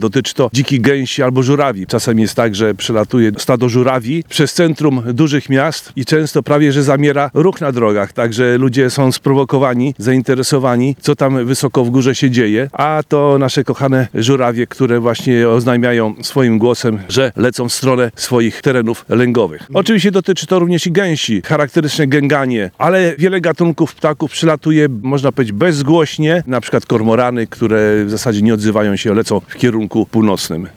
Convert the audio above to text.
Dotyczy to dzikich gęsi albo żurawi. Czasem jest tak, że przelatuje stado żurawi przez centrum dużych miast i często prawie, że zamiera ruch na drogach. Także ludzie są sprowokowani, zainteresowani, co tam wysoko w górze się dzieje. A to nasze kochane żurawie, które właśnie oznajmiają swoim głosem, że lecą w stronę swoich terenów lęgowych. Oczywiście dotyczy to również i gęsi. Charakterystyczne gęganie, ale wiele gatunków ptaków przylatuje, można powiedzieć, bezgłośnie. Na przykład kormorany, które w zasadzie nie odzywają się, lecą w kierunku północnym.